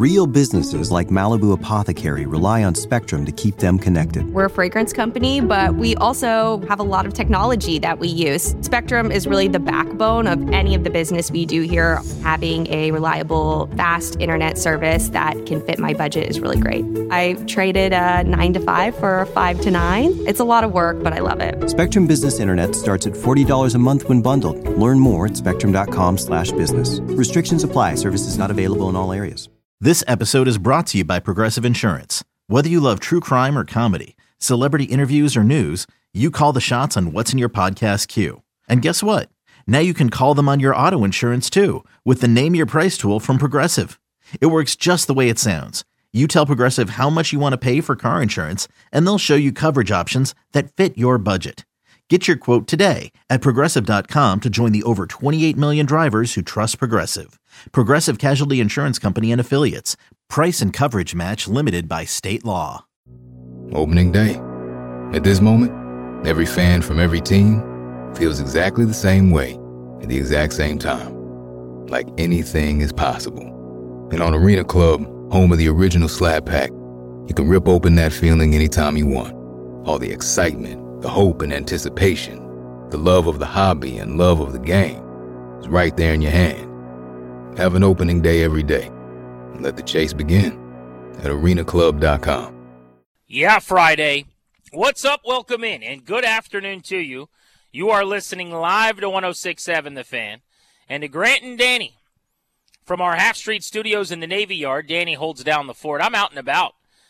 Real businesses like Malibu Apothecary rely on Spectrum to keep them connected. We're a fragrance company, but we also have a lot of technology that we use. Spectrum is really the backbone of any of the business we do here. Having a reliable, fast internet service that can fit my budget is really great. I traded a 9 to 5 for a 5 to 9. It's a lot of work, but I love it. Spectrum Business Internet starts at $40 a month when bundled. Learn more at spectrum.com/business. Restrictions apply. Services not available in all areas. This episode is brought to you by Progressive Insurance. Whether you love true crime or comedy, celebrity interviews or news, you call the shots on what's in your podcast queue. And guess what? Now you can call them on your auto insurance too with the Name Your Price tool from Progressive. It works just the way it sounds. You tell Progressive how much you want to pay for car insurance, and they'll show you coverage options that fit your budget. Get your quote today at Progressive.com to join the over 28 million drivers who trust Progressive. Progressive Casualty Insurance Company and Affiliates. Price and coverage match limited by state law. Opening day. At this moment, every fan from every team feels exactly the same way at the exact same time. Like anything is possible. And on Arena Club, home of the original Slab Pack, you can rip open that feeling anytime you want. All the excitement, the hope and anticipation, the love of the hobby and love of the game is right there in your hand. Have an opening day every day and let the chase begin at arenaclub.com. Yeah, Friday. What's up? Welcome in and good afternoon to you. You are listening live to 106.7 The Fan and to Grant and Danny from our Half Street Studios in the Navy Yard. Danny holds down the fort. I'm out and about.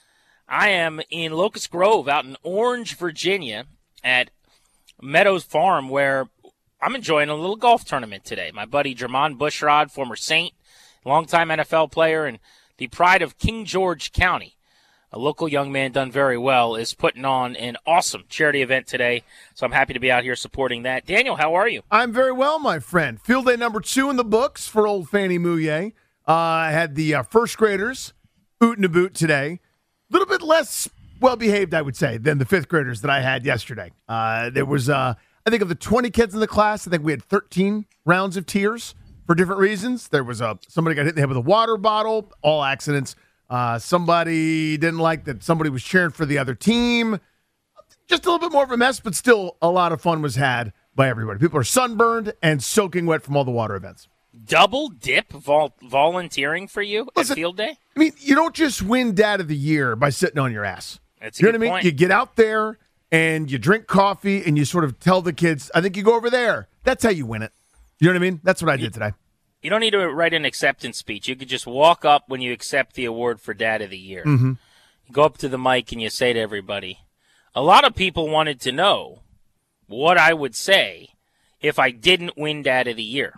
I am in Locust Grove out in Orange, Virginia at Meadows Farm, where I'm enjoying a little golf tournament today. My buddy Jermon Bushrod, former Saint, longtime NFL player, and the pride of King George County, a local young man done very well, is putting on an awesome charity event today. So I'm happy to be out here supporting that. Daniel, how are you? I'm very well, my friend. Field day number 2 in the books for old Fannie Mouillet. I had the first graders oot and a boot today. A little bit less well-behaved, I would say, than the fifth graders that I had yesterday. There was, I think, of the 20 kids in the class, I think we had 13 rounds of tears for different reasons. There was somebody got hit in the head with a water bottle, all accidents. Somebody didn't like that somebody was cheering for the other team. Just a little bit more of a mess, but still a lot of fun was had by everybody. People are sunburned and soaking wet from all the water events. Double dip volunteering for you at field day? I mean, you don't just win Dad of the Year by sitting on your ass. That's a you know good what I mean? point. You get out there and you drink coffee and you sort of tell the kids, I think you go over there. That's how you win it. You know what I mean? That's what I did today. You don't need to write an acceptance speech. You could just walk up when you accept the award for Dad of the Year. Mm-hmm. You go up to the mic and you say to everybody, a lot of people wanted to know what I would say if I didn't win Dad of the Year.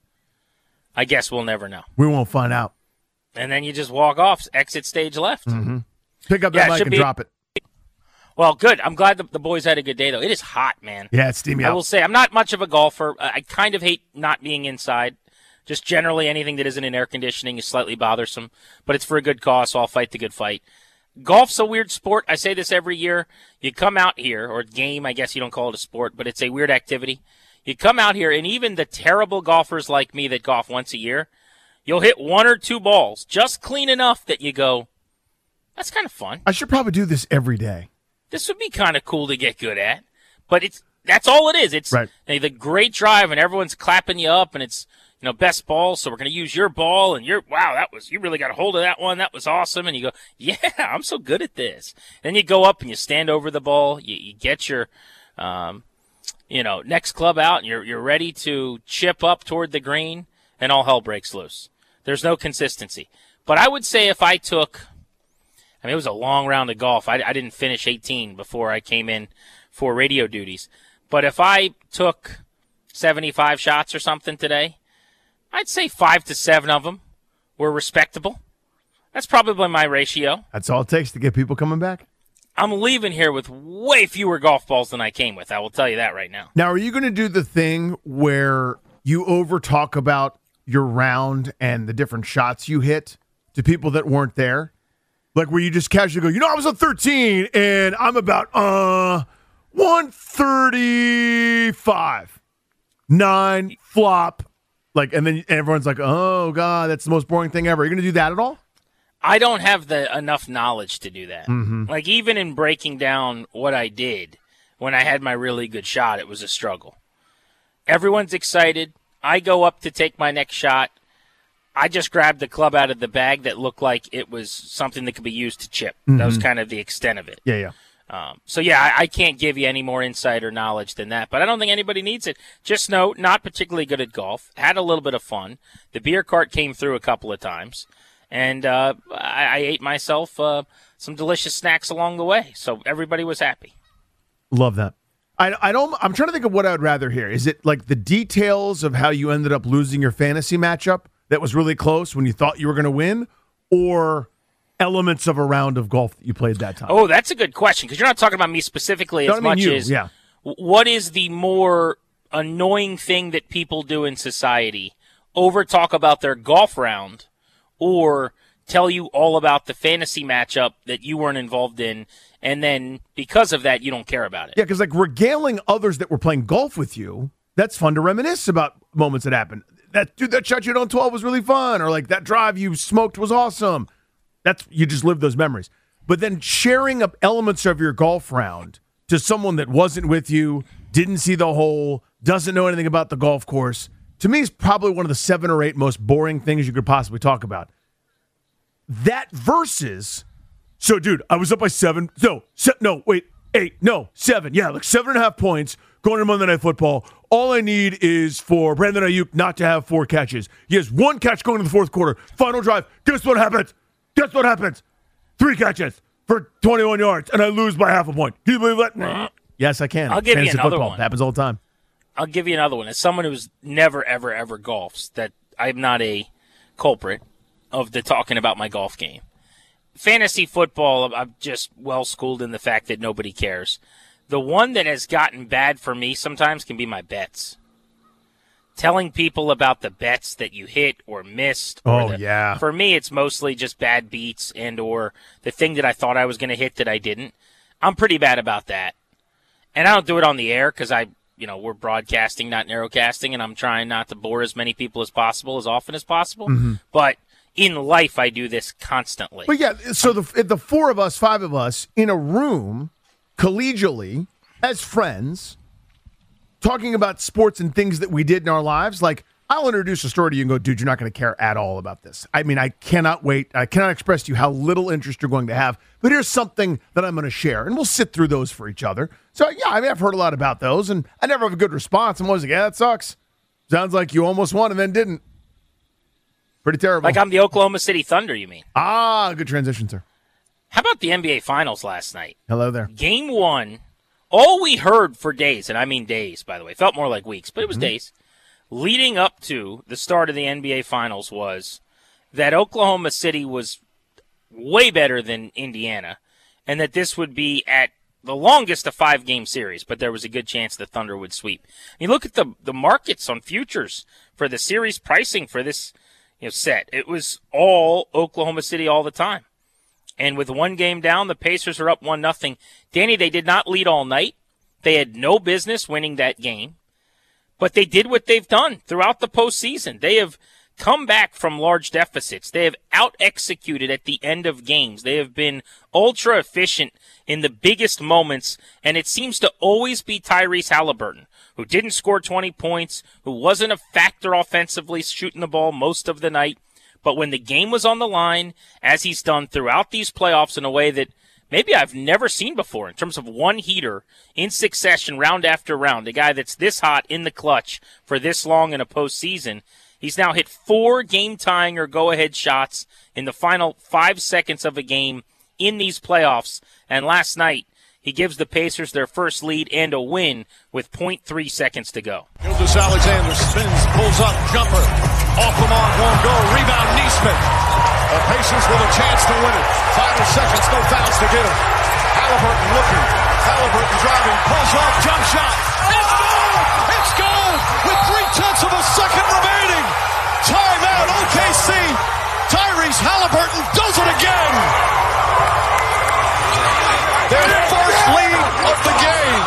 I guess we'll never know. We won't find out. And then you just walk off, exit stage left. Mm-hmm. Pick up that mic and drop it. Well, good. I'm glad the boys had a good day, though. It is hot, man. Yeah, it's steamy out. I will say, I'm not much of a golfer. I kind of hate not being inside. Just generally anything that isn't in air conditioning is slightly bothersome. But it's for a good cause, so I'll fight the good fight. Golf's a weird sport. I say this every year. You come out here, or game, I guess you don't call it a sport, but it's a weird activity. You come out here, and even the terrible golfers like me that golf once a year, you'll hit 1 or 2 balls just clean enough that you go, that's kind of fun. I should probably do this every day. This would be kind of cool to get good at. But that's all it is. It's right. The great drive, and everyone's clapping you up, and it's best ball, so we're going to use your ball, and you really got a hold of that one. That was awesome. And you go, yeah, I'm so good at this. Then you go up and you stand over the ball. You get your next club out, and you're ready to chip up toward the green, and all hell breaks loose. There's no consistency. But I would say if I took, it was a long round of golf. I didn't finish 18 before I came in for radio duties. But if I took 75 shots or something today, I'd say 5 to 7 of them were respectable. That's probably my ratio. That's all it takes to get people coming back? I'm leaving here with way fewer golf balls than I came with. I will tell you that right now. Now, are you going to do the thing where you over-talk about your round and the different shots you hit to people that weren't there? Like where you just casually go, I was on 13 and I'm about 135. 9 flop. And then everyone's like, oh, God, that's the most boring thing ever. Are you going to do that at all? I don't have enough knowledge to do that. Like, even in breaking down what I did when I had my really good shot, it was a struggle. Everyone's excited. I go up to take my next shot. I just grabbed the club out of the bag that looked like it was something that could be used to chip. That was kind of the extent of it. Yeah. I can't give you any more insight or knowledge than that, but I don't think anybody needs it. Just know, not particularly good at golf. Had a little bit of fun. The beer cart came through a couple of times, and I ate myself some delicious snacks along the way, so everybody was happy. Love that. I'm trying to think of what I would rather hear. Is it like the details of how you ended up losing your fantasy matchup that was really close when you thought you were going to win, or elements of a round of golf that you played that time? Oh, that's a good question, because you're not talking about me specifically as much as what is the more annoying thing that people do in society, over talk about their golf round or tell you all about the fantasy matchup that you weren't involved in, and then because of that, you don't care about it. Yeah, because like regaling others that were playing golf with you, that's fun to reminisce about moments that happened. That shot you hit on 12 was really fun, or like that drive you smoked was awesome. You just live those memories. But then sharing up elements of your golf round to someone that wasn't with you, didn't see the hole, doesn't know anything about the golf course, to me is probably one of the 7 or 8 most boring things you could possibly talk about. That versus, so dude, I was up by 7. 8. No, 7. Yeah, like 7.5 points going to Monday Night Football. All I need is for Brandon Ayuk not to have 4 catches. He has 1 catch going to the fourth quarter. Final drive. Guess what happens? 3 catches for 21 yards, and I lose by half a point. Can you believe that? Yes, I can. I'll give you another one. Happens all the time. I'll give you another one. As someone who's never, ever, ever golfs, that I'm not a culprit of the talking about my golf game. Fantasy football, I'm just well-schooled in the fact that nobody cares. The one that has gotten bad for me sometimes can be my bets. Telling people about the bets that you hit or missed. Yeah. For me, it's mostly just bad beats and or the thing that I thought I was going to hit that I didn't. I'm pretty bad about that. And I don't do it on the air because we're broadcasting, not narrowcasting, and I'm trying not to bore as many people as possible, as often as possible. But in life, I do this constantly. But yeah, so the 4 of us, 5 of us, in a room, collegially, as friends, talking about sports and things that we did in our lives, like, I'll introduce a story to you and go, dude, you're not going to care at all about this. I mean, I cannot wait. I cannot express to you how little interest you're going to have, but here's something that I'm going to share, and we'll sit through those for each other. So, yeah, I mean, I've heard a lot about those, and I never have a good response. I'm always like, yeah, that sucks. Sounds like you almost won and then didn't. Pretty terrible. Like I'm the Oklahoma City Thunder, you mean? Good transition, sir. How about the NBA Finals last night? Hello there. Game 1, all we heard for days, and I mean days, by the way, felt more like weeks, but it was days, leading up to the start of the NBA Finals was that Oklahoma City was way better than Indiana, and that this would be at the longest a 5-game series, but there was a good chance the Thunder would sweep. You look at the markets on futures for the series pricing for this set. It was all Oklahoma City all the time. And with 1 game down, the Pacers are up 1-0. Danny, they did not lead all night. They had no business winning that game. But they did what they've done throughout the postseason. They have come back from large deficits. They have out-executed at the end of games. They have been ultra-efficient in the biggest moments, and it seems to always be Tyrese Halliburton, who didn't score 20 points, who wasn't a factor offensively shooting the ball most of the night. But when the game was on the line, as he's done throughout these playoffs in a way that maybe I've never seen before in terms of one heater in succession, round after round, a guy that's this hot in the clutch for this long in a postseason, he's now hit 4 game-tying or go-ahead shots in the final 5 seconds of a game in these playoffs. And last night, he gives the Pacers their first lead and a win with 0.3 seconds to go. Gilgeous-Alexander spins, pulls up, jumper. Off the mark, won't go. Rebound, Neesmith. The Pacers with a chance to win it. Final seconds, no fouls to give. Halliburton looking. Halliburton driving, pulls up, jump shot. It's good! It's good! With 3/10 of a second remaining. Timeout, OKC. Tyrese Halliburton does it again. Their first lead of the game.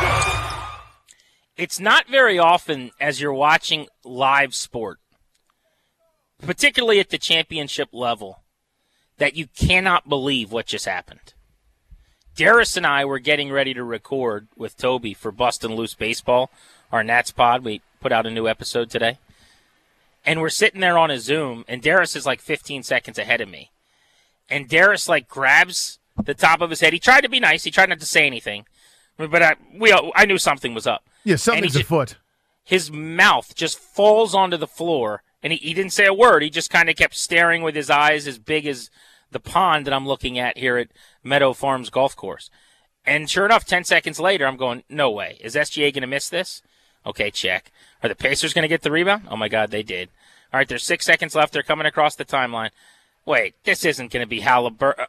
It's not very often as you're watching live sport, particularly at the championship level, that you cannot believe what just happened. Darius and I were getting ready to record with Toby for Bustin' Loose Baseball, our Nats pod. We put out a new episode today. And we're sitting there on a Zoom, and Darius is like 15 seconds ahead of me. And Darius like grabs the top of his head. He tried to be nice. He tried not to say anything. But I knew something was up. Yeah, something's afoot. His mouth just falls onto the floor, and he didn't say a word. He just kind of kept staring with his eyes as big as the pond that I'm looking at here at Meadow Farms Golf Course. And sure enough, 10 seconds later, I'm going, no way. Is SGA going to miss this? Okay, check. Are the Pacers going to get the rebound? Oh, my God, they did. All right, there's 6 seconds left. They're coming across the timeline. Wait, this isn't going to be Halliburton.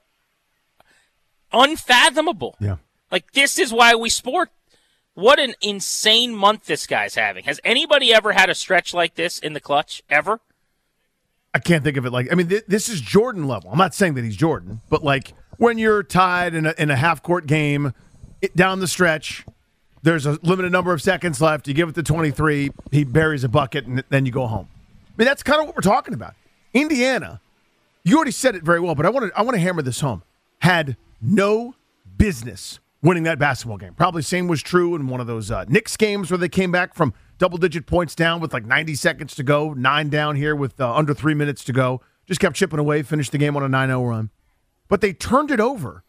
Unfathomable. Yeah. Like, this is why we sport. What an insane month this guy's having. Has anybody ever had a stretch like this in the clutch, ever? I can't think of it like, I mean, this is Jordan level. I'm not saying that he's Jordan, but like when you're tied in a half-court game down the stretch, there's a limited number of seconds left. You give it to 23, he buries a bucket, and then you go home. I mean, that's kind of what we're talking about. Indiana, you already said it very well, but I want to hammer this home, had no business winning that basketball game. Probably same was true in one of those Knicks games where they came back from double-digit points down with like 90 seconds to go, 9 down here with under 3 minutes to go. Just kept chipping away, finished the game on a 9-0 run. But they turned it over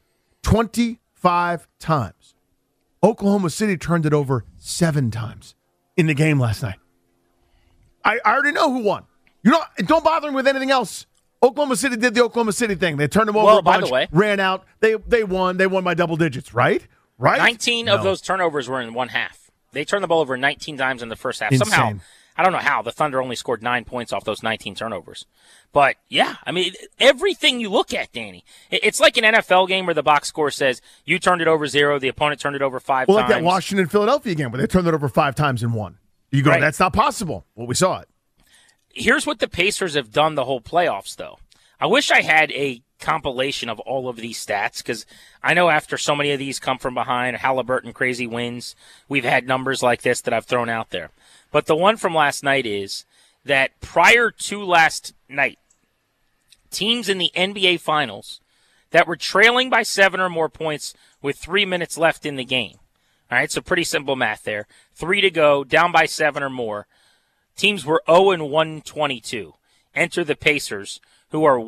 25 times. Oklahoma City turned it over 7 times in the game last night. I already know who won. Don't bother me with anything else. Oklahoma City did the Oklahoma City thing. They turned them over a bunch, by the way, ran out. They won. They won by double digits, right? 19 of those turnovers were in one half. They turned the ball over 19 times in the first half. Insane. Somehow, I don't know how, the Thunder only scored 9 points off those 19 turnovers. But, yeah, I mean, everything you look at, Danny, it's like an NFL game where the box score says you turned it over 0, the opponent turned it over 5 times. Well, like that Washington-Philadelphia game where they turned it over 5 times and won. You go, That's not possible. Well, we saw it. Here's what the Pacers have done the whole playoffs, though. I wish I had a compilation of all of these stats because I know after so many of these come from behind, Halliburton crazy wins, we've had numbers like this that I've thrown out there. But the one from last night is that prior to last night, teams in the NBA Finals that were trailing by 7 or more points with 3 minutes left in the game. All right, so pretty simple math there. 3 to go, down by 7 or more. Teams were 0-122. Enter the Pacers, who are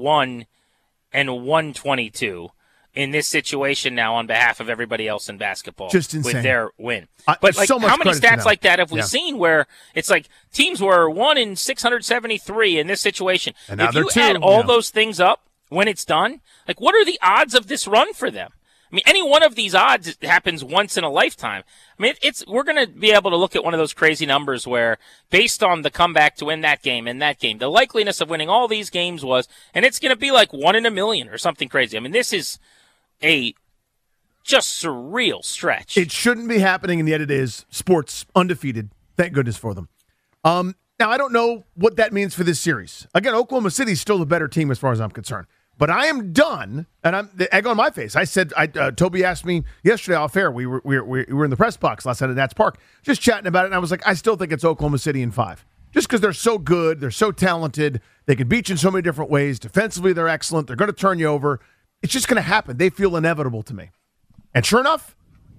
1-122 in this situation now on behalf of everybody else in basketball. Just insane. With their win. But like, so how many stats like that have we seen where it's like teams were 1-673 in this situation? And if you add all those things up when it's done, like what are the odds of this run for them? I mean, any one of these odds happens once in a lifetime. I mean, we're going to be able to look at one of those crazy numbers where, based on the comeback to win that game and that game, the likeliness of winning all these games was, and it's going to be like 1 in a million or something crazy. I mean, this is a just surreal stretch. It shouldn't be happening, and yet it is. Sports undefeated. Thank goodness for them. Now, I don't know what that means for this series. Again, Oklahoma City is still the better team as far as I'm concerned. But I am done, and I'm the egg on my face. I said, Toby asked me yesterday off air. We were in the press box last night at Nats Park, just chatting about it, and I was like, I still think it's Oklahoma City in 5. Just because they're so good, they're so talented, they can beat you in so many different ways. Defensively, they're excellent. They're going to turn you over. It's just going to happen. They feel inevitable to me. And sure enough,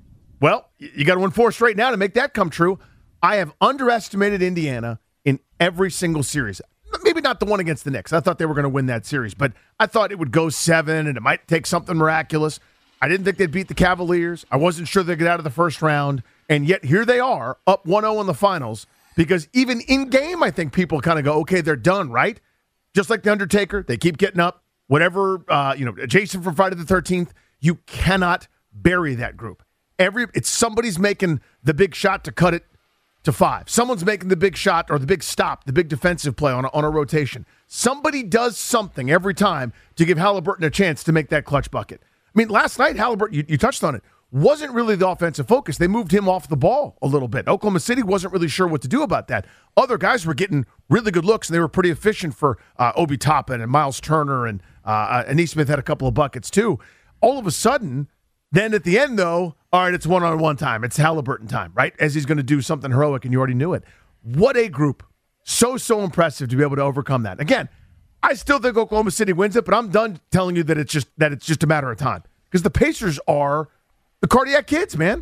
well, you got to win 4 straight now to make that come true. I have underestimated Indiana in every single series. Maybe not the one against the Knicks. I thought they were going to win that series, but I thought it would go 7 and it might take something miraculous. I didn't think they'd beat the Cavaliers. I wasn't sure they'd get out of the first round, and yet here they are, up 1-0 in the finals, because even in game, I think people kind of go, okay, they're done, right? Just like The Undertaker, they keep getting up. Whatever, Jason from Friday the 13th, you cannot bury that group. It's somebody's making the big shot to cut it to 5. Someone's making the big shot or the big stop, the big defensive play on a rotation. Somebody does something every time to give Halliburton a chance to make that clutch bucket. I mean, last night, Halliburton, you touched on it, wasn't really the offensive focus. They moved him off the ball a little bit. Oklahoma City wasn't really sure what to do about that. Other guys were getting really good looks, and they were pretty efficient for Obi Toppin and Miles Turner, and Nesmith had a couple of buckets too. All of a sudden, then at the end, though, all right, it's one-on-one time. It's Halliburton time, right? As he's going to do something heroic, and you already knew it. What a group. So impressive to be able to overcome that. Again, I still think Oklahoma City wins it, but I'm done telling you that it's just a matter of time because the Pacers are the cardiac kids, man.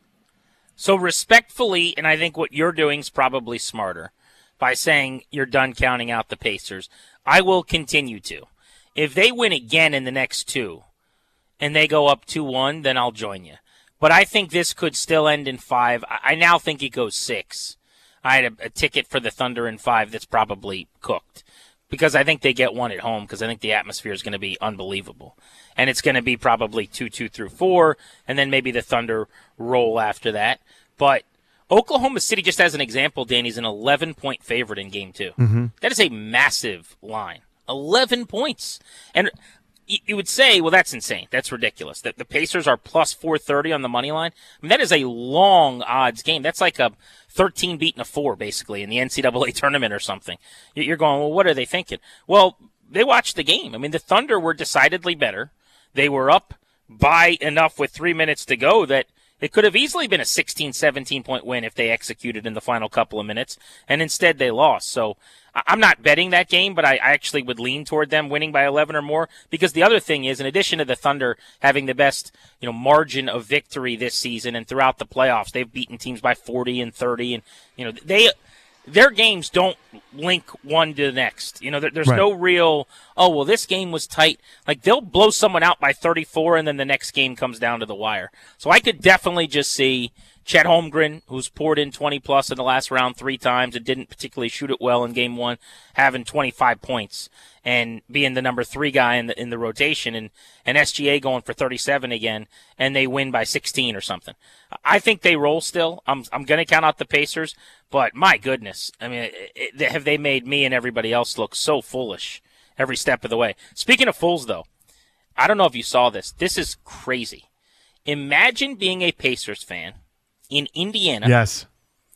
So respectfully, and I think what you're doing is probably smarter by saying you're done counting out the Pacers. I will continue to. If they win again in the next two and they go up 2-1, then I'll join you. But I think this could still end in 5. I now think it goes 6. I had a ticket for the Thunder in 5 that's probably cooked because I think they get one at home because I think the atmosphere is going to be unbelievable. And it's going to be probably 2-2 through 4, and then maybe the Thunder roll after that. But Oklahoma City, just as an example, Danny's an 11-point favorite in Game 2. Mm-hmm. That is a massive line. 11 points. And you would say, well, that's insane. That's ridiculous. The Pacers are plus 430 on the money line. I mean, that is a long odds game. That's like a 13 beating a 4, basically, in the NCAA tournament or something. You're going, well, what are they thinking? Well, they watched the game. I mean, the Thunder were decidedly better. They were up by enough with 3 minutes to go that it could have easily been a 16, 17-point win if they executed in the final couple of minutes, and instead they lost. So I'm not betting that game, but I actually would lean toward them winning by 11 or more because the other thing is, in addition to the Thunder having the best margin of victory this season and throughout the playoffs, they've beaten teams by 40 and 30, and their games don't link one to the next. There's right. No real, this game was tight. Like, they'll blow someone out by 34, and then the next game comes down to the wire. So I could definitely just see Chet Holmgren, who's poured in 20-plus in the last round 3 times and didn't particularly shoot it well in Game 1, having 25 points and being the number 3 guy in the rotation, and SGA going for 37 again, and they win by 16 or something. I think they roll still. I'm going to count out the Pacers, but my goodness, I mean, have they made me and everybody else look so foolish every step of the way. Speaking of fools, though, I don't know if you saw this. This is crazy. Imagine being a Pacers fan in Indiana. Yes.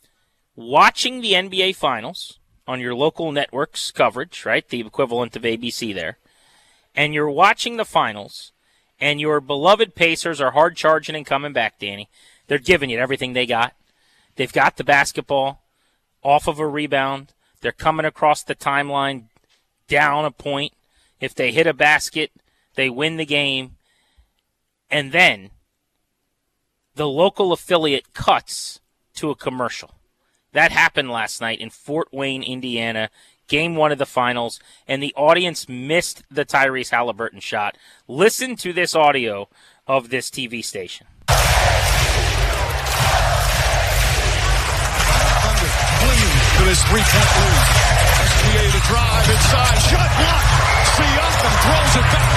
Watching the NBA Finals on your local network's coverage, right? The equivalent of ABC there. And you're watching the finals, and your beloved Pacers are hard charging and coming back, Danny. They're giving you everything they got. They've got the basketball off of a rebound. They're coming across the timeline down a point. If they hit a basket, they win the game. And then the local affiliate cuts to a commercial. That happened last night in Fort Wayne, Indiana, Game 1 of the finals, and the audience missed the Tyrese Halliburton shot. Listen to this audio of this TV station. Thunder clinging to this 3-point lead. SGA to drive inside, shot blocked. Siakam throws it back.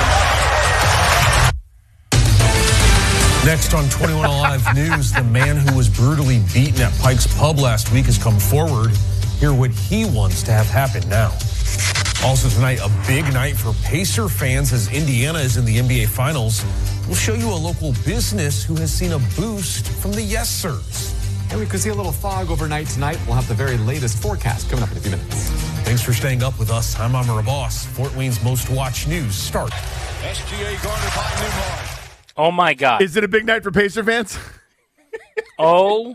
Next on 21 Alive News, the man who was brutally beaten at Pike's Pub last week has come forward. Hear what he wants to have happen now. Also tonight, a big night for Pacer fans as Indiana is in the NBA Finals. We'll show you a local business who has seen a boost from the Yes Sirs. And we could see a little fog overnight tonight. We'll have the very latest forecast coming up in a few minutes. Thanks for staying up with us. I'm Amar Abbas. Fort Wayne's most watched news start. SGA guarded by Newhart. Oh, my God. Is it a big night for Pacer fans? Oh,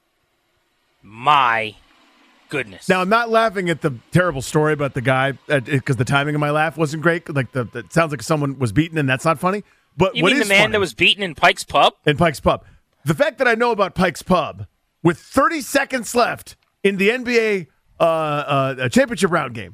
my goodness. Now, I'm not laughing at the terrible story about the guy because the timing of my laugh wasn't great. Like, it sounds like someone was beaten, and that's not funny. But you mean the man that was beaten in Pike's Pub? In Pike's Pub. The fact that I know about Pike's Pub with 30 seconds left in the NBA championship round game.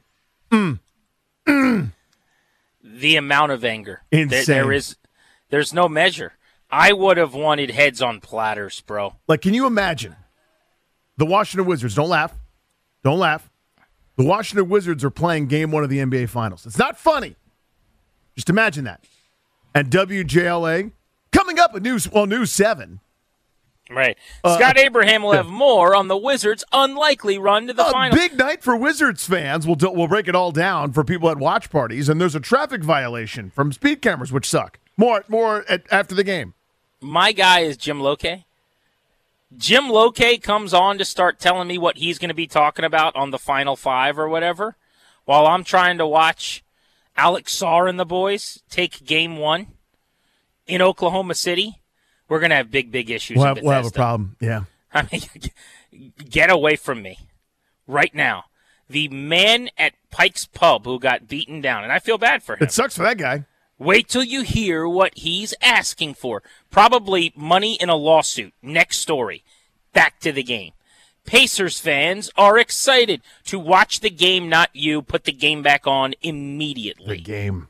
The amount of anger. Insane. There's no measure. I would have wanted heads on platters, bro. Like, can you imagine? The Washington Wizards, don't laugh. Don't laugh. The Washington Wizards are playing Game 1 of the NBA Finals. It's not funny. Just imagine that. And WJLA, coming up at News 7. Right. Scott Abraham will have more on the Wizards' unlikely run to the finals. Big night for Wizards fans. We'll break it all down for people at watch parties. And there's a traffic violation from speed cameras, which suck. More after the game. My guy is Jim Loke. Jim Loke comes on to start telling me what he's going to be talking about on the Final 5 or whatever, while I'm trying to watch Alex Sarr and the boys take Game 1 in Oklahoma City. We're going to have big issues. We'll have a problem, yeah. I mean, get away from me right now. the man at Pike's Pub who got beaten down, and I feel bad for him. It sucks for that guy. Wait till you hear what he's asking for. Probably money in a lawsuit. Next story. Back to the game. Pacers fans are excited to watch the game, not you. Put the game back on immediately. The game.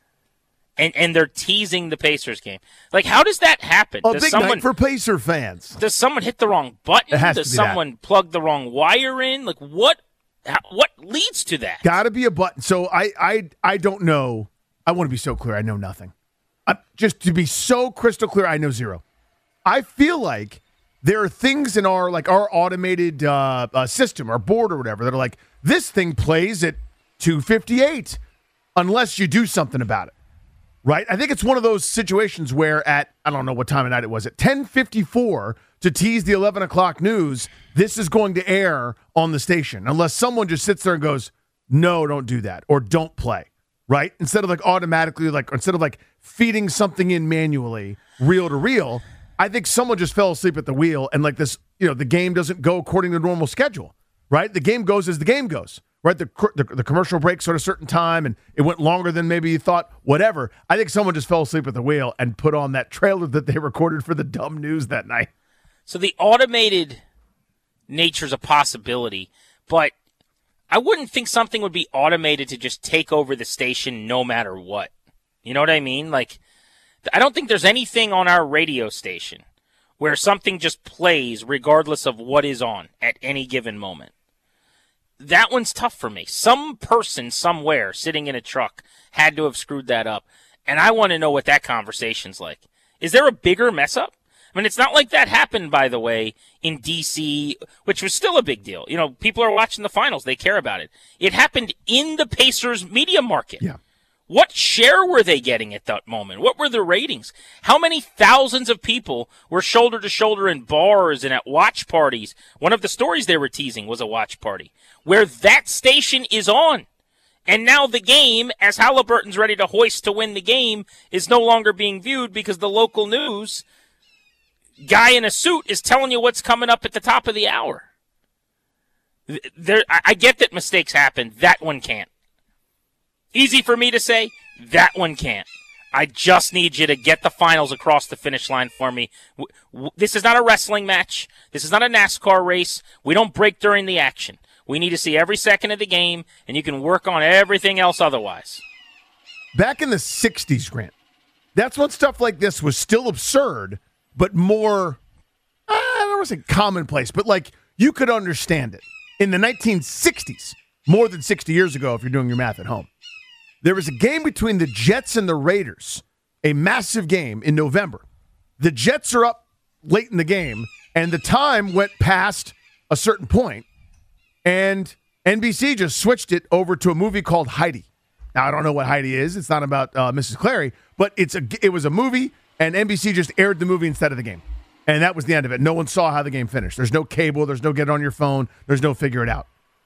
And they're teasing the Pacers game. Like, how does that happen? A big night for Pacer fans. Does someone hit the wrong button? Does someone plug the wrong wire in? Like, what leads to that? Got to be a button. So I don't know. I want to be so clear. I know nothing. Just to be so crystal clear, I know zero. I feel like there are things in our automated system, our board or whatever, that are like, this thing plays at 2:58 unless you do something about it. Right? I think it's one of those situations where at, I don't know what time of night it was, at 10:54 to tease the 11 o'clock news, this is going to air on the station. Unless someone just sits there and goes, no, don't do that, or don't play. Right? Instead of automatically, instead of feeding something in manually, reel to reel, I think someone just fell asleep at the wheel and the game doesn't go according to normal schedule. Right? The game goes as the game goes. Right, the commercial breaks at a certain time, and it went longer than maybe you thought, whatever. I think someone just fell asleep at the wheel and put on that trailer that they recorded for the dumb news that night. So the automated nature is a possibility, but I wouldn't think something would be automated to just take over the station no matter what. You know what I mean? I don't think there's anything on our radio station where something just plays regardless of what is on at any given moment. That one's tough for me. Some person somewhere sitting in a truck had to have screwed that up. And I want to know what that conversation's like. Is there a bigger mess up? I mean, it's not like that happened, by the way, in D.C., which was still a big deal. You know, people are watching the finals. They care about it. It happened in the Pacers media market. Yeah. What share were they getting at that moment? What were the ratings? How many thousands of people were shoulder to shoulder in bars and at watch parties? One of the stories they were teasing was a watch party where that station is on. And now the game, as Halliburton's ready to hoist to win the game, is no longer being viewed because the local news guy in a suit is telling you what's coming up at the top of the hour. I get that mistakes happen. That one can't. Easy for me to say, that one can't. I just need you to get the finals across the finish line for me. This is not a wrestling match. This is not a NASCAR race. We don't break during the action. We need to see every second of the game, and you can work on everything else otherwise. Back in the 60s, Grant, that's when stuff like this was still absurd, but more, I don't want to say commonplace, but you could understand it. In the 1960s, more than 60 years ago, if you're doing your math at home, there was a game between the Jets and the Raiders, a massive game in November. The Jets are up late in the game, and the time went past a certain point, and NBC just switched it over to a movie called Heidi. Now, I don't know what Heidi is. It's not about Mrs. Clary, but it was a movie, and NBC just aired the movie instead of the game. And that was the end of it. No one saw how the game finished. There's no cable. There's no get it on your phone. There's no figure it out.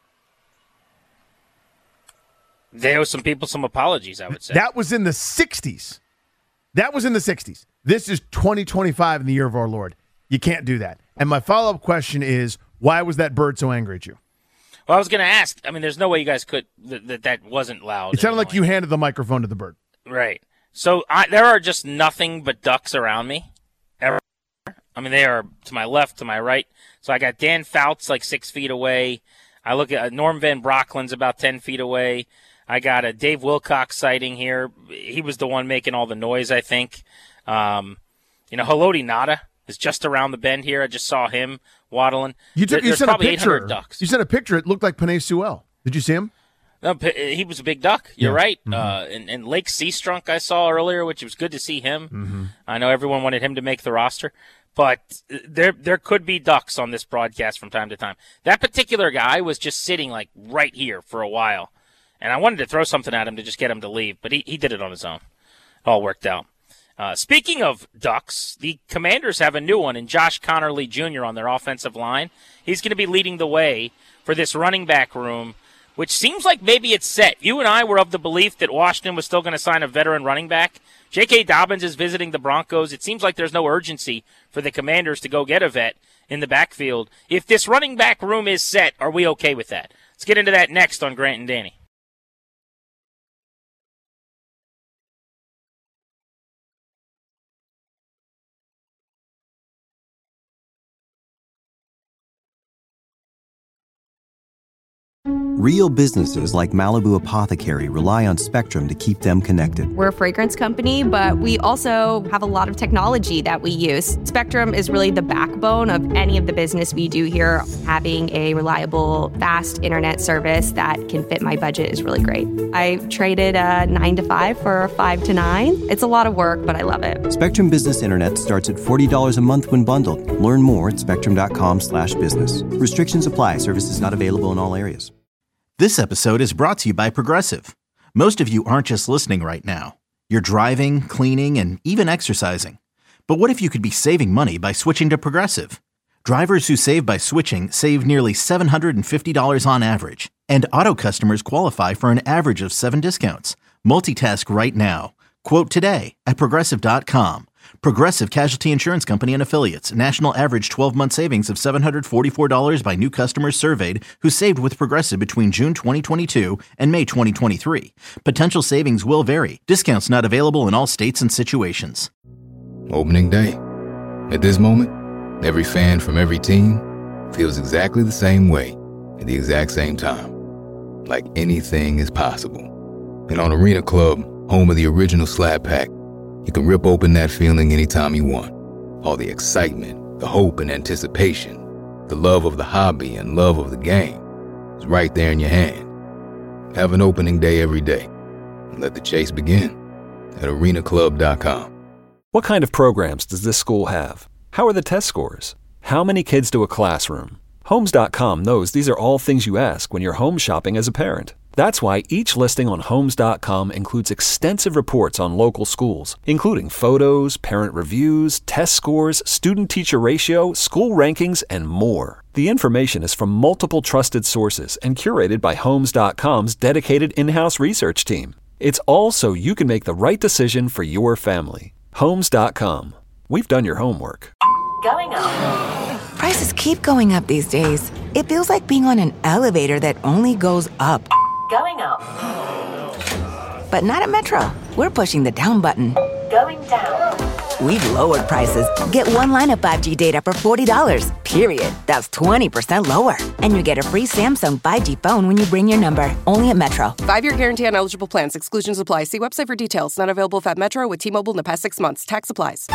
They owe some people some apologies, I would say. That was in the 60s. This is 2025 in the year of our Lord. You can't do that. And my follow-up question is, why was that bird so angry at you? Well, I was going to ask. I mean, there's no way you guys could, that wasn't loud. It sounded like you handed the microphone to the bird. Right. So there are just nothing but ducks around me. I mean, they are to my left, to my right. So I got Dan Fouts 6 feet away. I look at Norm Van Brocklin's about 10 feet away. I got a Dave Wilcox sighting here. He was the one making all the noise, I think. Haloti Nada is just around the bend here. I just saw him waddling. You sent probably a picture. 800 ducks. You sent a picture. It looked like Penei Sewell. Did you see him? No, he was a big duck. You're right. Mm-hmm. And Lake Seastrunk I saw earlier, which was good to see him. Mm-hmm. I know everyone wanted him to make the roster. But there could be ducks on this broadcast from time to time. That particular guy was just sitting right here for a while. And I wanted to throw something at him to just get him to leave, but he did it on his own. It all worked out. Speaking of ducks, the Commanders have a new one in Josh Connerly Jr. on their offensive line. He's going to be leading the way for this running back room, which seems like maybe it's set. You and I were of the belief that Washington was still going to sign a veteran running back. J.K. Dobbins is visiting the Broncos. It seems like there's no urgency for the Commanders to go get a vet in the backfield. If this running back room is set, are we okay with that? Let's get into that next on Grant and Danny. Real businesses like Malibu Apothecary rely on Spectrum to keep them connected. We're a fragrance company, but we also have a lot of technology that we use. Spectrum is really the backbone of any of the business we do here. Having a reliable, fast internet service that can fit my budget is really great. I traded a 9 to 5 for a 5 to 9. It's a lot of work, but I love it. Spectrum Business Internet starts at $40 a month when bundled. Learn more at spectrum.com/business. Restrictions apply. Services not available in all areas. This episode is brought to you by Progressive. Most of you aren't just listening right now. You're driving, cleaning, and even exercising. But what if you could be saving money by switching to Progressive? Drivers who save by switching save nearly $750 on average. And auto customers qualify for an average of 7 discounts. Multitask right now. Quote today at Progressive.com. Progressive Casualty Insurance Company and Affiliates. National average 12-month savings of $744 by new customers surveyed who saved with Progressive between June 2022 and May 2023. Potential savings will vary. Discounts not available in all states and situations. Opening day. At this moment, every fan from every team feels exactly the same way at the exact same time. Like anything is possible. And on Arena Club, home of the original Slab Pack, you can rip open that feeling anytime you want. All the excitement, the hope and anticipation, the love of the hobby and love of the game is right there in your hand. Have an opening day every day and let the chase begin at arenaclub.com. What kind of programs does this school have? How are the test scores? How many kids to a classroom? Homes.com knows these are all things you ask when you're home shopping as a parent. That's why each listing on Homes.com includes extensive reports on local schools, including photos, parent reviews, test scores, student-teacher ratio, school rankings, and more. The information is from multiple trusted sources and curated by Homes.com's dedicated in-house research team. It's all so you can make the right decision for your family. Homes.com. We've done your homework. Going up. Prices keep going up these days. It feels like being on an elevator that only goes up. Going up. But not at Metro. We're pushing the down button. Going down. We've lowered prices. Get one line of 5G data for $40, period. That's 20% lower. And you get a free Samsung 5G phone when you bring your number. Only at Metro. 5-year guarantee on eligible plans. Exclusions apply. See website for details. Not available at Metro with T-Mobile in the past 6 months. Tax applies.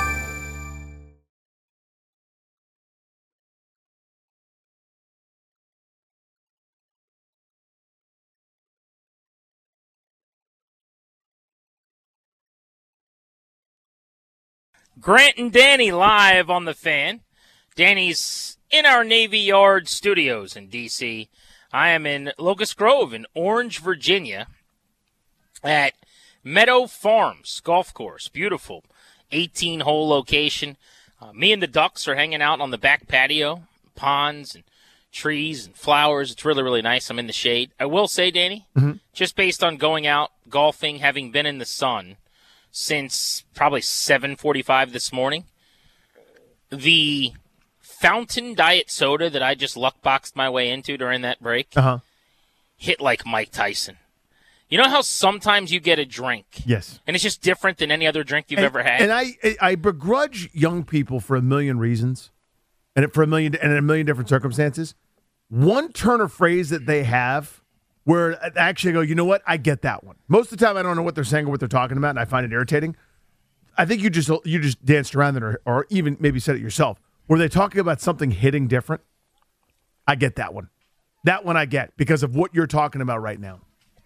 Grant and Danny live on the Fan. Danny's in our Navy Yard studios in D.C. I am in Locust Grove in Orange, Virginia at Meadow Farms Golf Course. Beautiful 18-hole location. Me and the ducks are hanging out on the back patio, ponds and trees and flowers. It's really, really nice. I'm in the shade. I will say, Danny, just based on going out golfing, having been in the sun since probably 7:45 this morning, the fountain diet soda that I just luck-boxed my way into during that break hit like Mike Tyson. You know how sometimes you get a drink? Yes. And it's just different than any other drink you've ever had? And I begrudge young people for a million reasons and in a million different circumstances. One turn of phrase that they have where I actually go, you know what? I get that one. Most of the time I don't know what they're saying or what they're talking about, and I find it irritating. I think you just danced around it or even maybe said it yourself. Were they talking about something hitting different? I get that one. That one I get because of what you're talking about right now.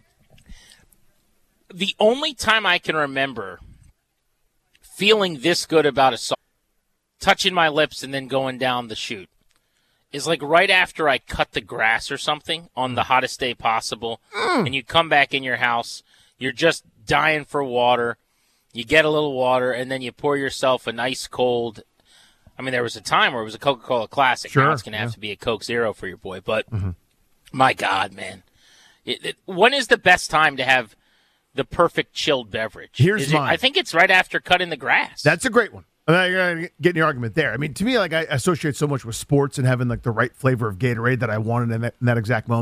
The only time I can remember feeling this good about a song, touching my lips and then going down the chute, is like right after I cut the grass or something on the hottest day possible, and you come back in your house, you're just dying for water, you get a little water, and then you pour yourself a nice cold, I mean, there was a time where it was a Coca-Cola Classic. Sure, now it's going to have to be a Coke Zero for your boy, but my God, man. When is the best time to have the perfect chilled beverage? Here's mine. I think it's right after cutting the grass. That's a great one. I'm getting your argument there. I mean, to me, like I associate so much with sports and having like the right flavor of Gatorade that I wanted in that exact moment.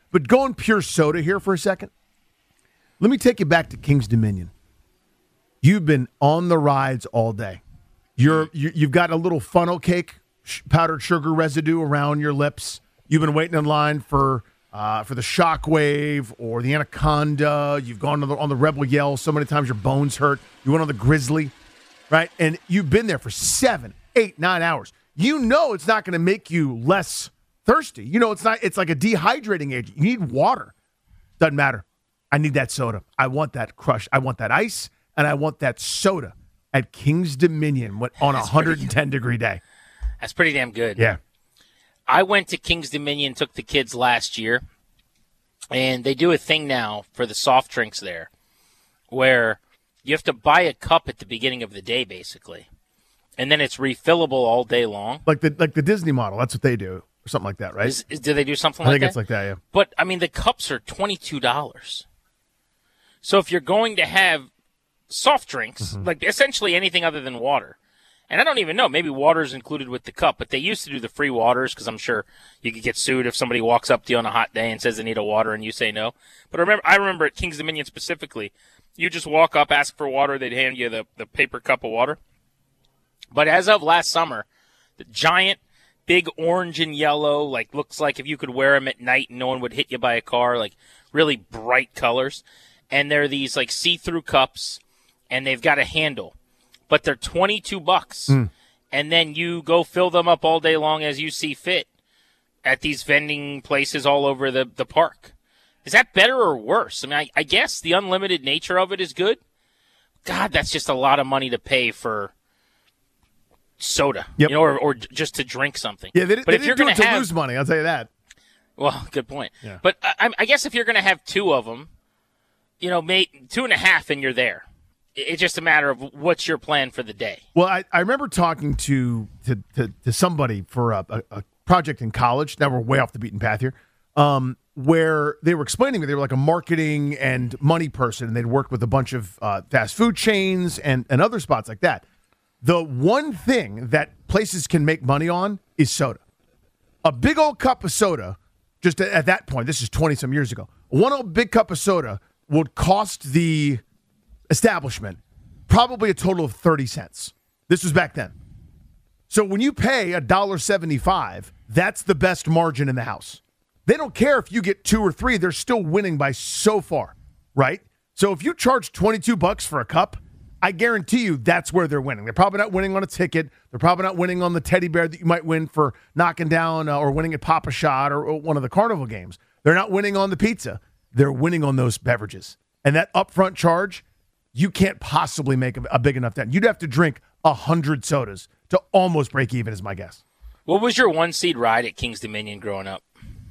But going pure soda here for a second, let me take you back to King's Dominion. You've been on the rides all day. You've got a little funnel cake, powdered sugar residue around your lips. You've been waiting in line for the Shockwave or the Anaconda. You've gone on the Rebel Yell so many times your bones hurt. You went on the Grizzly, right? And you've been there for 7, 8, 9 hours. You know it's not going to make you less thirsty. You know it's not. It's like a dehydrating agent. You need water. Doesn't matter. I need that soda. I want that crush. I want that ice, and I want that soda at King's Dominion on a 110-degree day. That's pretty damn good. Yeah. I went to King's Dominion, took the kids last year, and they do a thing now for the soft drinks there where you have to buy a cup at the beginning of the day, basically, and then it's refillable all day long. Like the Disney model. That's what they do. Or something like that, right? Do they do something like that? I think it's like that, yeah. But, I mean, the cups are $22. So if you're going to have soft drinks, like essentially anything other than water, and I don't even know, maybe water is included with the cup, but they used to do the free waters because I'm sure you could get sued if somebody walks up to you on a hot day and says they need a water and you say no. But I remember at King's Dominion specifically, you just walk up, ask for water, they'd hand you the paper cup of water. But as of last summer, the giant, big orange and yellow, like looks like if you could wear them at night and no one would hit you by a car, like really bright colors. And they're these like see-through cups, and they've got a handle, but they're $22. And then you go fill them up all day long as you see fit at these vending places all over the park. Is that better or worse? I mean, I guess the unlimited nature of it is good. God, that's just a lot of money to pay for soda, yep. You know, or just to drink something. Yeah, but if you're going to lose money, I'll tell you that. Well, good point. Yeah. But I guess if you're going to have 2 of them, you know, 2.5 and you're there. It's just a matter of what's your plan for the day. Well, I remember talking to somebody for a project in college. Now we're way off the beaten path here. Where they were explaining to me, they were like a marketing and money person, and they'd worked with a bunch of fast food chains and other spots like that. The one thing that places can make money on is soda. A big old cup of soda, just at that point, this is 20-some years ago, one old big cup of soda would cost the establishment probably a total of 30 cents. This was back then. So when you pay $1.75, that's the best margin in the house. They don't care if you get 2 or 3, they're still winning by so far, right? So if you charge $22 for a cup, I guarantee you that's where they're winning. They're probably not winning on a ticket. They're probably not winning on the teddy bear that you might win for knocking down or winning at Pop-A-Shot or one of the carnival games. They're not winning on the pizza. They're winning on those beverages. And that upfront charge, you can't possibly make a big enough dent. You'd have to drink 100 sodas to almost break even, is my guess. What was your 1-seed ride at King's Dominion growing up?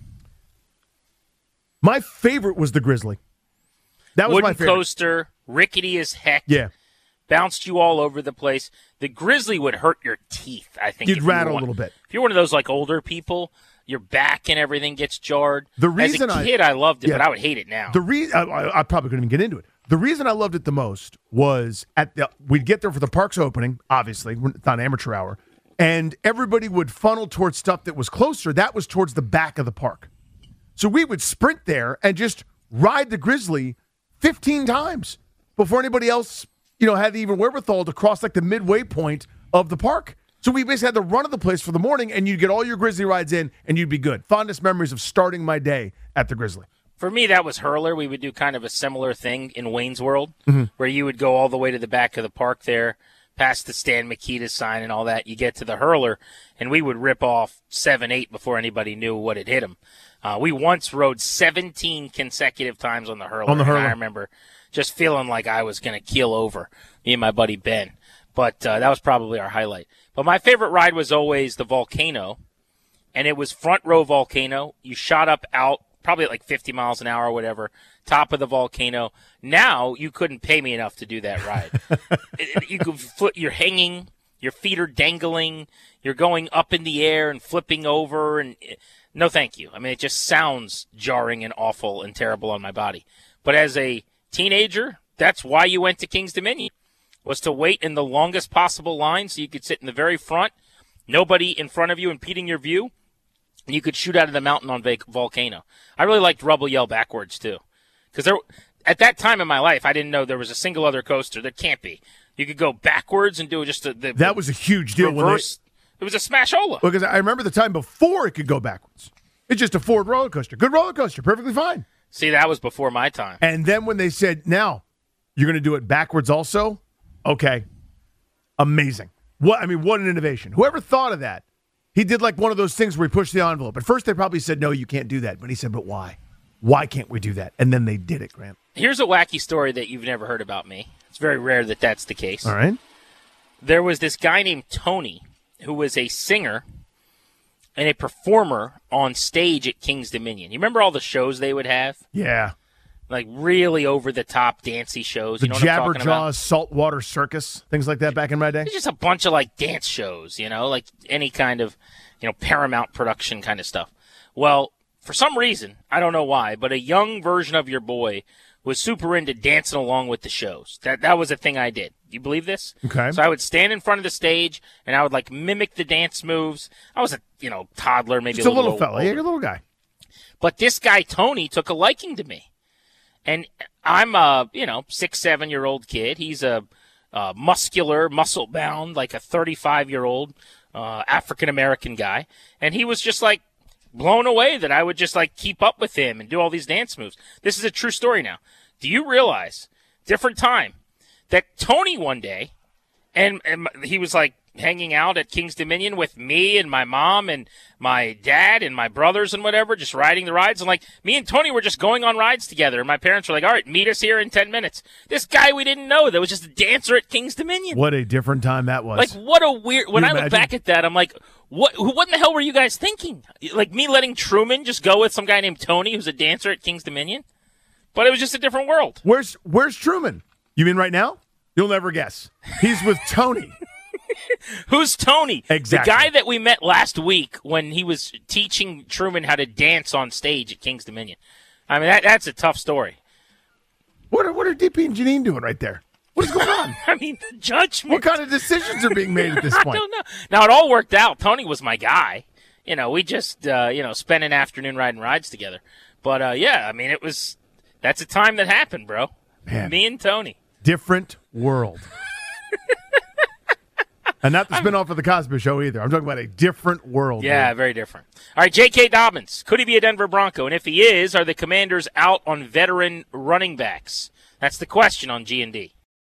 My favorite was the Grizzly. That was Wooden my favorite. Coaster, rickety as heck. Yeah. Bounced you all over the place. The Grizzly would hurt your teeth, I think. You'd rattle a little bit. If you're one of those like older people, your back and everything gets jarred. The reason As a kid, I loved it, but I would hate it now. The I probably couldn't even get into it. The reason I loved it the most was we'd get there for the park's opening, obviously, it's not amateur hour, and everybody would funnel towards stuff that was closer. That was towards the back of the park. So we would sprint there and just ride the Grizzly 15 times before anybody else, had the even wherewithal to cross like the midway point of the park. So we basically had the run of the place for the morning, and you'd get all your Grizzly rides in, and you'd be good. Fondest memories of starting my day at the Grizzly. For me, that was Hurler. We would do kind of a similar thing in Wayne's World, Mm-hmm. where you would go all the way to the back of the park there, past the Stan Mikita sign and all that. You get to the Hurler, and we would rip off 7-8 before anybody knew what had hit them. We once rode 17 consecutive times on the Hurler. On the Hurler. And I remember just feeling like I was going to keel over, me and my buddy Ben. But that was probably our highlight. But my favorite ride was always the Volcano, and it was front row Volcano. You shot up out, probably at like 50 miles an hour or whatever, top of the Volcano. Now you couldn't pay me enough to do that ride. You could you're hanging, your feet are dangling, you're going up in the air and flipping over, and no thank you. I mean, it just sounds jarring and awful and terrible on my body. But as a teenager, that's why you went to King's Dominion, was to wait in the longest possible line so you could sit in the very front, nobody in front of you impeding your view, And you could shoot out of the mountain on Volcano. I really liked Rubble Yell backwards, too. Because at that time in my life, I didn't know there was a single other coaster. There can't be. You could go backwards and do just that was a huge deal. Reverse. It was a Smashola. Because I remember the time before it could go backwards. It's just a Ford roller coaster. Good roller coaster. Perfectly fine. See, that was before my time. And then when they said, now, you're going to do it backwards also? Okay. Amazing. What an innovation. Whoever thought of that? He did like one of those things where he pushed the envelope. At first, they probably said, no, you can't do that. But he said, but why? Why can't we do that? And then they did it, Grant. Here's a wacky story that you've never heard about me. It's very rare that that's the case. All right. There was this guy named Tony who was a singer and a performer on stage at King's Dominion. You remember all the shows they would have? Yeah. Like really over-the-top dancey shows. The You know what I'm talking about? Jabberjaws Saltwater Circus, things like that back in my day. It's just a bunch of like dance shows, like any kind of, Paramount production kind of stuff. Well, for some reason, I don't know why, but a young version of your boy was super into dancing along with the shows. That was a thing I did. You believe this? Okay. So I would stand in front of the stage and I would like mimic the dance moves. I was a toddler, maybe just a little fella. older. Yeah, a little guy. But this guy Tony took a liking to me, and I'm a 6-7-year-old kid. He's a muscular, muscle bound, like a 35-year-old African American guy, and he was just like blown away that I would just like keep up with him and do all these dance moves. This is a true story now. Do you realize, different time, that Tony one day, and he was like hanging out at King's Dominion with me and my mom and my dad and my brothers and whatever, just riding the rides. And like me and Tony were just going on rides together. And my parents were like, all right, meet us here in 10 minutes. This guy we didn't know that was just a dancer at King's Dominion. What a different time that was. Like what a weird, when I look back at that, I'm like, what in the hell were you guys thinking? Like me letting Truman just go with some guy named Tony who's a dancer at King's Dominion? But it was just a different world. Where's Truman? You mean right now? You'll never guess. He's with Tony. Who's Tony? Exactly. The guy that we met last week when he was teaching Truman how to dance on stage at King's Dominion. I mean, that's a tough story. What are DP and Janine doing right there? What is going on? I mean, the judgment. What kind of decisions are being made at this point? I don't know. Now, it all worked out. Tony was my guy. We just, spent an afternoon riding rides together. But, I mean, that's a time that happened, bro. Man. Me and Tony. Different world. And not the spinoff of the Cosby Show either. I'm talking about a different world. Yeah, very different. All right, J.K. Dobbins. Could he be a Denver Bronco? And if he is, are the Commanders out on veteran running backs? That's the question on G&D.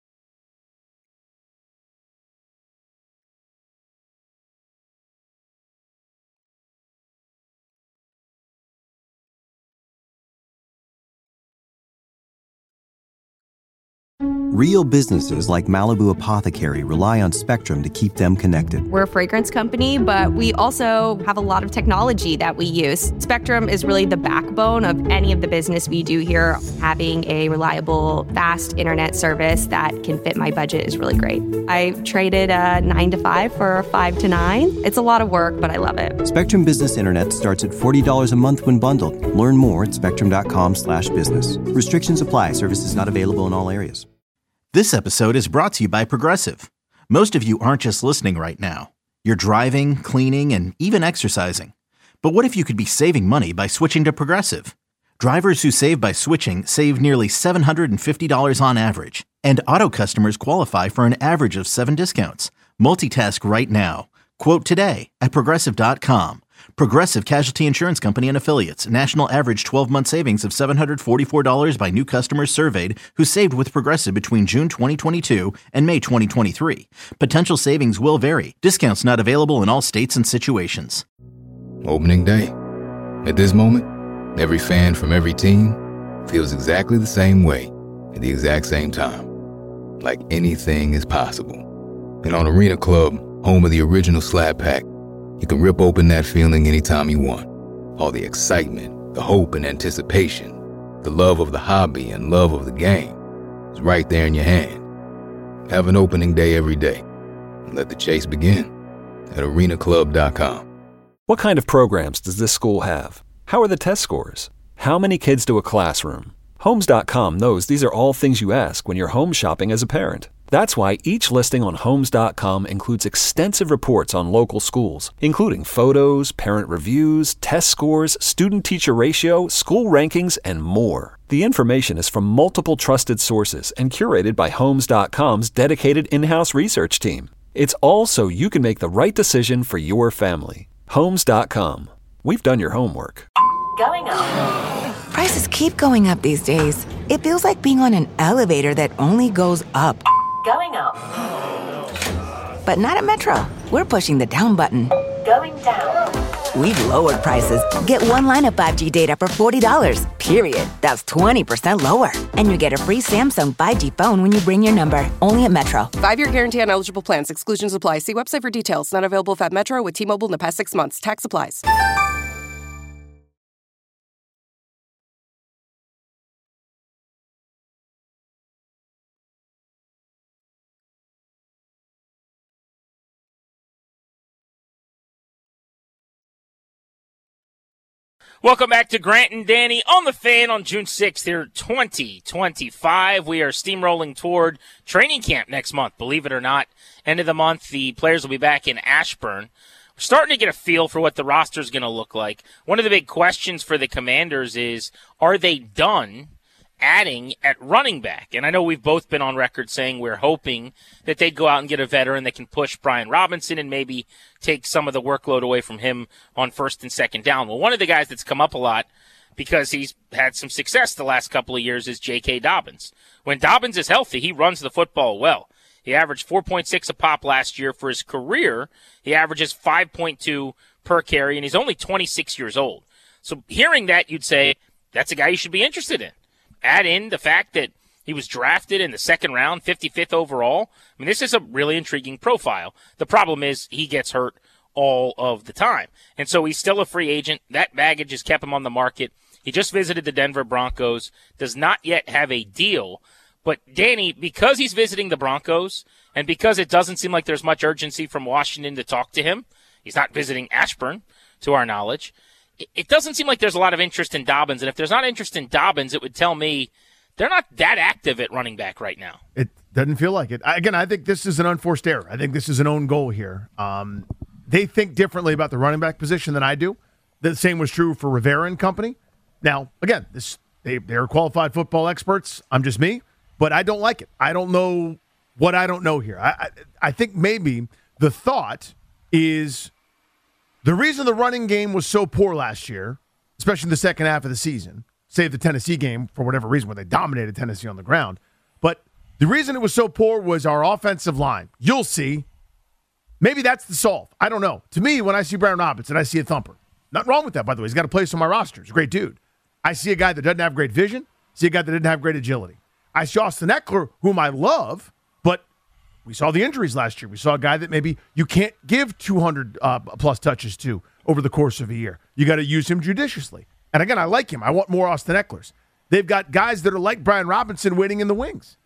Real businesses like Malibu Apothecary rely on Spectrum to keep them connected. We're a fragrance company, but we also have a lot of technology that we use. Spectrum is really the backbone of any of the business we do here. Having a reliable, fast internet service that can fit my budget is really great. I traded a 9 to 5 for a 5 to 9. It's a lot of work, but I love it. Spectrum Business Internet starts at $40 a month when bundled. Learn more at spectrum.com/business. Restrictions apply. Services not available in all areas. This episode is brought to you by Progressive. Most of you aren't just listening right now. You're driving, cleaning, and even exercising. But what if you could be saving money by switching to Progressive? Drivers who save by switching save nearly $750 on average. And auto customers qualify for an average of 7 discounts. Multitask right now. Quote today at Progressive.com. Progressive Casualty Insurance Company and Affiliates. National average 12-month savings of $744 by new customers surveyed who saved with Progressive between June 2022 and May 2023. Potential savings will vary. Discounts not available in all states and situations. Opening day. At this moment, every fan from every team feels exactly the same way at the exact same time. Like anything is possible. And on Arena Club, home of the original Slab Pack, you can rip open that feeling anytime you want. All the excitement, the hope and anticipation, the love of the hobby and love of the game is right there in your hand. Have an opening day every day. And let the chase begin at arenaclub.com. What kind of programs does this school have? How are the test scores? How many kids to a classroom? Homes.com knows these are all things you ask when you're home shopping as a parent. That's why each listing on Homes.com includes extensive reports on local schools, including photos, parent reviews, test scores, student-teacher ratio, school rankings, and more. The information is from multiple trusted sources and curated by Homes.com's dedicated in-house research team. It's all so you can make the right decision for your family. Homes.com. We've done your homework. Going up. Prices keep going up these days. It feels like being on an elevator that only goes up. Going up. But not at Metro. We're pushing the down button. Going down. We've lowered prices. Get one line of 5G data for $40, period. That's 20% lower. And you get a free Samsung 5G phone when you bring your number. Only at Metro. 5-year guarantee on eligible plans. Exclusions apply. See website for details. Not available if at Metro with T-Mobile in the past 6 months. Tax applies. Welcome back to Grant and Danny on the Fan on June 6th here, 2025. We are steamrolling toward training camp next month. Believe it or not, end of the month, the players will be back in Ashburn. We're starting to get a feel for what the roster is going to look like. One of the big questions for the Commanders is, are they done adding at running back? And I know we've both been on record saying we're hoping that they'd go out and get a veteran that can push Brian Robinson and maybe take some of the workload away from him on first and second down. Well, one of the guys that's come up a lot because he's had some success the last couple of years is J.K. Dobbins. When Dobbins is healthy, he runs the football well. He averaged 4.6 a pop last year. For his career, he averages 5.2 per carry, and he's only 26 years old. So hearing that, you'd say that's a guy you should be interested in. Add in the fact that he was drafted in the second round, 55th overall. I mean, this is a really intriguing profile. The problem is he gets hurt all of the time. And so he's still a free agent. That baggage has kept him on the market. He just visited the Denver Broncos, does not yet have a deal. But, Danny, because he's visiting the Broncos and because it doesn't seem like there's much urgency from Washington to talk to him, he's not visiting Ashburn, to our knowledge. It doesn't seem like there's a lot of interest in Dobbins. And if there's not interest in Dobbins, it would tell me they're not that active at running back right now. It doesn't feel like it. Again, I think this is an unforced error. I think this is an own goal here. They think differently about the running back position than I do. The same was true for Rivera and company. Now, again, they're qualified football experts. I'm just me. But I don't like it. I don't know what I don't know here. I think maybe the thought is the reason the running game was so poor last year, especially in the second half of the season, save the Tennessee game for whatever reason where they dominated Tennessee on the ground, but the reason it was so poor was our offensive line. You'll see. Maybe that's the solve. I don't know. To me, when I see Brian Robinson, I see a thumper. Nothing wrong with that, by the way. He's got a place on my roster. He's a great dude. I see a guy that doesn't have great vision, see a guy that didn't have great agility. I see Austin Eckler, whom I love, but we saw the injuries last year. We saw a guy that maybe you can't give 200-plus touches to over the course of a year. You got to use him judiciously. And again, I like him. I want more Austin Ecklers. They've got guys that are like Brian Robinson waiting in the wings.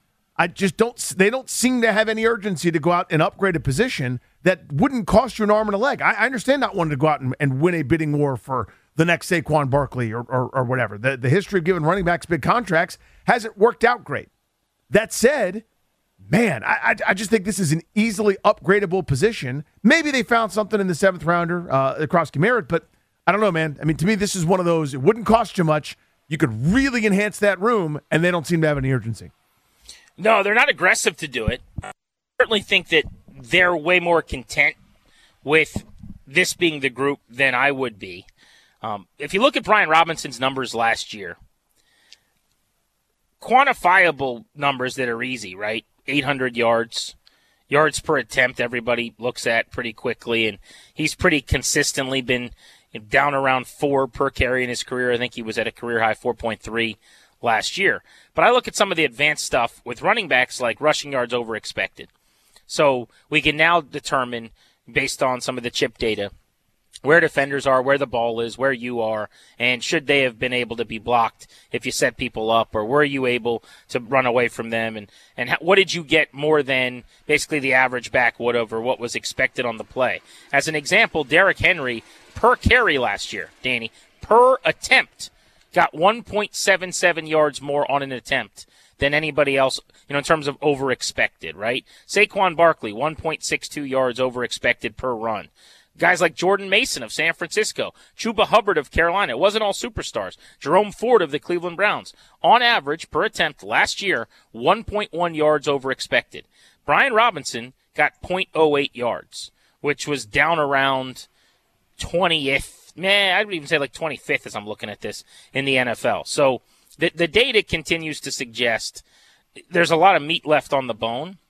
They don't seem to have any urgency to go out and upgrade a position that wouldn't cost you an arm and a leg. I understand not wanting to go out and win a bidding war for the next Saquon Barkley or whatever. The history of giving running backs big contracts hasn't worked out great. That said, man, I just think this is an easily upgradable position. Maybe they found something in the seventh rounder, Krosky Merritt, but I don't know, man. I mean, to me, this is one of those, it wouldn't cost you much. You could really enhance that room, and they don't seem to have any urgency. No, they're not aggressive to do it. I certainly think that they're way more content with this being the group than I would be. If you look at Brian Robinson's numbers last year, quantifiable numbers that are easy, right? 800 yards per attempt, everybody looks at pretty quickly, and he's pretty consistently been down around 4 per carry in his career. I think he was at a career high 4.3 last year. But I look at some of the advanced stuff with running backs like rushing yards over expected. So we can now determine, based on some of the chip data, where defenders are, where the ball is, where you are, and should they have been able to be blocked if you set people up, or were you able to run away from them, and what did you get more than basically the average back would have, or what was expected on the play. As an example, Derrick Henry, per carry last year, Danny, per attempt, got 1.77 yards more on an attempt than anybody else, in terms of over expected, right? Saquon Barkley, 1.62 yards over expected per run. Guys like Jordan Mason of San Francisco, Chuba Hubbard of Carolina. It wasn't all superstars. Jerome Ford of the Cleveland Browns. On average, per attempt last year, 1.1 yards over expected. Brian Robinson got 0.08 yards, which was down around 20th. I would even say like 25th as I'm looking at this in the NFL. So the data continues to suggest there's a lot of meat left on the bone.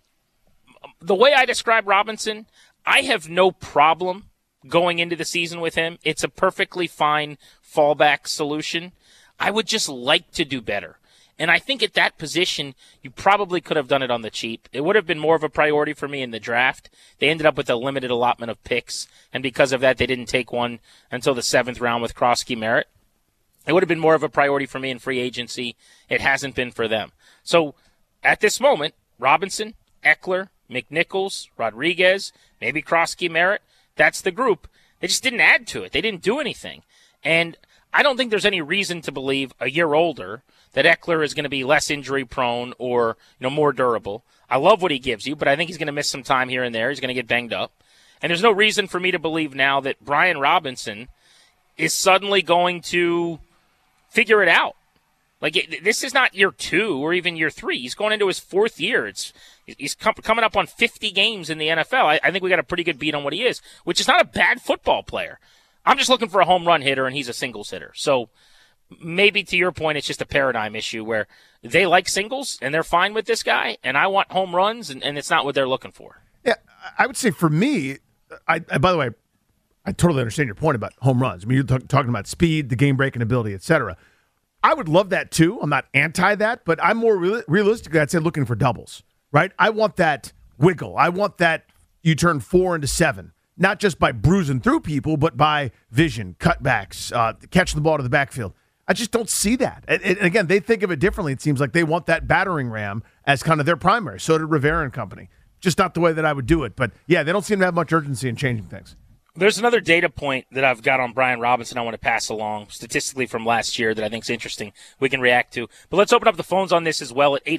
The way I describe Robinson, I have no problem going into the season with him. It's a perfectly fine fallback solution. I would just like to do better. And I think at that position, you probably could have done it on the cheap. It would have been more of a priority for me in the draft. They ended up with a limited allotment of picks, and because of that, they didn't take one until the 7th round with Krosky Merritt. It would have been more of a priority for me in free agency. It hasn't been for them. So at this moment, Robinson, Eckler, McNichols, Rodriguez, maybe Krosky Merritt, that's the group. They just didn't add to it. They didn't do anything. And I don't think there's any reason to believe a year older that Eckler is going to be less injury prone or more durable. I love what he gives you, but I think he's going to miss some time here and there. He's going to get banged up. And there's no reason for me to believe now that Brian Robinson is suddenly going to figure it out. This is not year 2 or even year 3. He's going into his 4th year. He's coming up on 50 games in the NFL. I think we got a pretty good beat on what he is, which is not a bad football player. I'm just looking for a home run hitter, and he's a singles hitter. So maybe to your point, it's just a paradigm issue where they like singles, and they're fine with this guy, and I want home runs, and it's not what they're looking for. Yeah, I would say for me, I by the way, I totally understand your point about home runs. I mean, you're talking about speed, the game-breaking ability, et cetera. I would love that too. I'm not anti that, but I'm more realistically, I'd say looking for doubles, right? I want that wiggle. I want that you turn 4 into 7, not just by bruising through people, but by vision, cutbacks, catching the ball to the backfield. I just don't see that. And again, they think of it differently. It seems like they want that battering ram as kind of their primary. So did Rivera and company. Just not the way that I would do it. But yeah, they don't seem to have much urgency in changing things. There's another data point that I've got on Brian Robinson I want to pass along, statistically from last year, that I think is interesting we can react to. But let's open up the phones on this as well at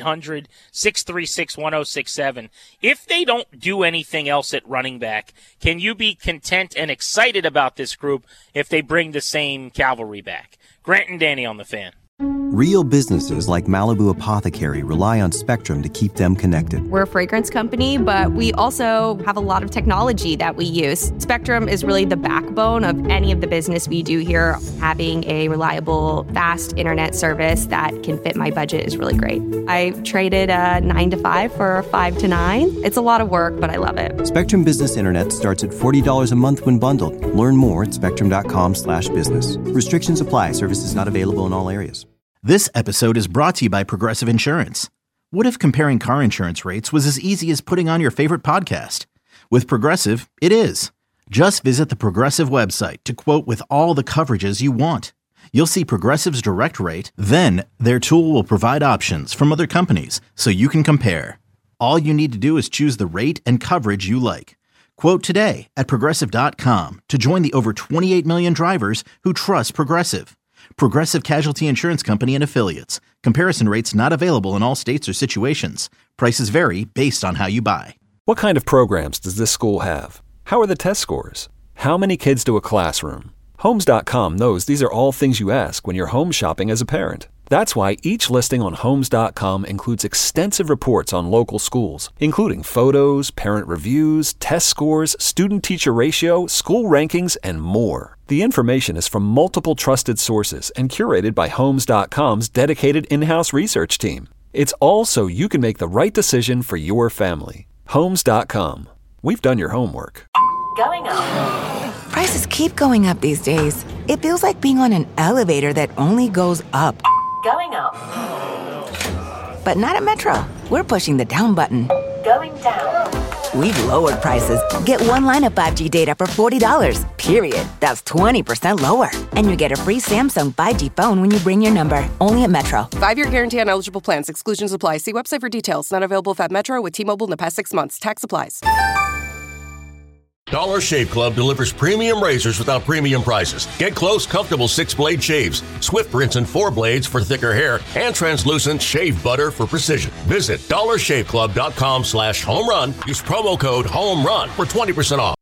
800-636-1067. If they don't do anything else at running back, can you be content and excited about this group if they bring the same cavalry back? Grant and Danny on the Fan. Real businesses like Malibu Apothecary rely on Spectrum to keep them connected. We're a fragrance company, but we also have a lot of technology that we use. Spectrum is really the backbone of any of the business we do here. Having a reliable, fast internet service that can fit my budget is really great. I traded a 9 to 5 for a 5 to 9. It's a lot of work, but I love it. Spectrum Business Internet starts at $40 a month when bundled. Learn more at spectrum.com/business. Restrictions apply. Services not available in all areas. This episode is brought to you by Progressive Insurance. What if comparing car insurance rates was as easy as putting on your favorite podcast? With Progressive, it is. Just visit the Progressive website to quote with all the coverages you want. You'll see Progressive's direct rate, then their tool will provide options from other companies so you can compare. All you need to do is choose the rate and coverage you like. Quote today at Progressive.com to join the over 28 million drivers who trust Progressive. Progressive Casualty Insurance Company and Affiliates. Comparison rates not available in all states or situations. Prices vary based on how you buy. What kind of programs does this school have? How are the test scores? How many kids do a classroom? Homes.com knows these are all things you ask when you're home shopping as a parent. That's why each listing on Homes.com includes extensive reports on local schools, including photos, parent reviews, test scores, student-teacher ratio, school rankings, and more. The information is from multiple trusted sources and curated by Homes.com's dedicated in-house research team. It's all so you can make the right decision for your family. Homes.com. We've done your homework. Going up. Prices keep going up these days. It feels like being on an elevator that only goes up. Going up. But not at Metro. We're pushing the down button. Going down. We've lowered prices. Get one line of 5G data for $40, period. That's 20% lower. And you get a free Samsung 5G phone when you bring your number. Only at Metro. 5-year guarantee on eligible plans. Exclusions apply. See website for details. Not available at Metro with T-Mobile in the past 6 months. Tax applies. Dollar Shave Club delivers premium razors without premium prices. Get close, comfortable 6-blade shaves, swift rinse and 4 blades for thicker hair, and translucent shave butter for precision. Visit dollarshaveclub.com/home run. Use promo code HOME RUN for 20% off.